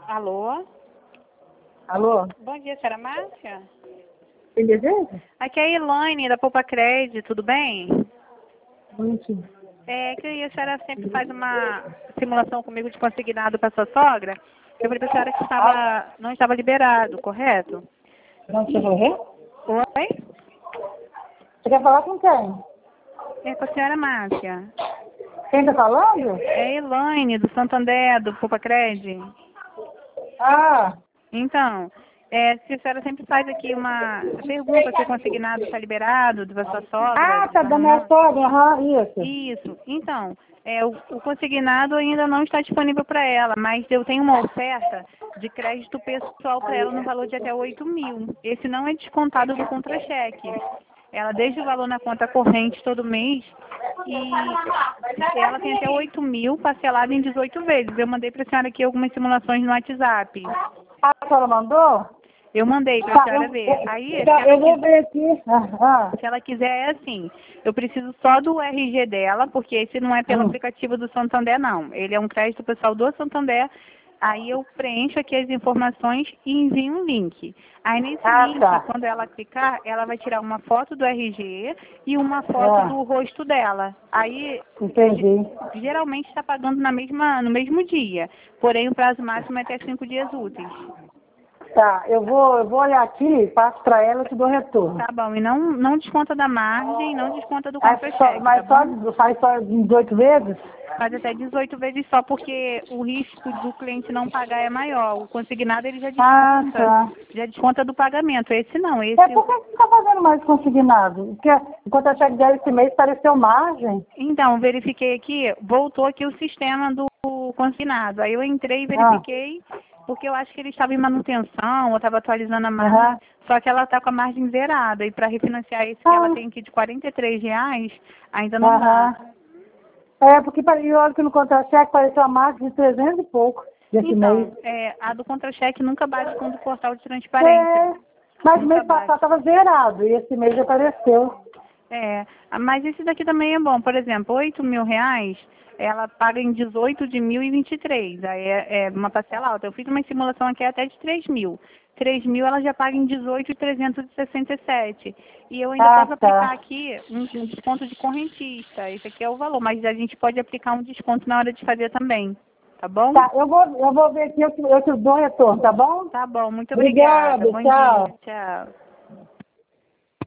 Alô? Alô? Bom dia, senhora Márcia? Tem desejo? Aqui é a Elaine, da Poupa Crédito, tudo bem? Muito. É que a senhora sempre faz uma simulação comigo de consignado para sua sogra. Eu falei para a senhora que não estava liberado, correto? Não você morrer? Oi? Você quer falar com quem? É com a senhora Márcia. Quem tá falando? É a Elaine, do Santander, do Poupa Crédito. Ah, Então, se a senhora sempre faz aqui uma pergunta se o consignado está liberado, da sua sogra. tá da minha sogra, isso. Isso. Então, o consignado ainda não está disponível para ela, mas eu tenho uma oferta de crédito pessoal para ela no valor de até 8.000. Esse não é descontado do contra-cheque. Ela deixa o valor na conta corrente todo mês e ela tem até 8.000 parcelado em 18 vezes. Eu mandei para a senhora aqui algumas simulações no WhatsApp. A senhora mandou? Eu mandei para a senhora ver. Aí, Eu vou ver aqui. se ela quiser, é assim, eu preciso só do RG dela, porque esse não é pelo aplicativo do Santander, não. Ele é um crédito pessoal do Santander. Aí eu preencho aqui as informações e envio um link. Aí nesse link, quando ela clicar, ela vai tirar uma foto do RG e uma foto do rosto dela. Aí, Entendi. geralmente está pagando no mesmo dia. Porém, o prazo máximo é até 5 dias úteis. Tá, eu vou olhar aqui, passo pra ela e te dou retorno. Tá bom, e não desconta da margem, não desconta do contra-cheque, Mas tá bom? faz só 18 vezes? Faz até 18 vezes só, porque o risco do cliente não pagar é maior. O consignado ele já desconta, já desconta do pagamento. Esse não, esse... Por que você está fazendo mais consignado? Porque enquanto a cheque dela esse mês pareceu margem. Então, verifiquei aqui, voltou aqui o sistema do consignado. Aí eu entrei e verifiquei, porque eu acho que ele estava em manutenção, ou estava atualizando a margem, só que ela está com a margem zerada. E para refinanciar esse que ela tem aqui de R$ 43, ainda não dá. Porque olha que no contra-cheque pareceu a margem de 300 e pouco desse mês. A do contra-cheque nunca bate com o do portal de transparência. Mas o mês passado estava zerado e esse mês apareceu. Mas esse daqui também é bom. Por exemplo, R$ 8.000, ela paga em 18 de 1.023. Aí é uma parcela alta. Eu fiz uma simulação aqui até de 3.000. 3.000 ela já paga em 18.367. E eu ainda posso aplicar aqui um desconto de correntista. Esse aqui é o valor, mas a gente pode aplicar um desconto na hora de fazer também. Tá bom? Tá, eu vou ver aqui, eu te dou retorno, tá bom? Tá bom, muito obrigada. Bom dia. Tchau.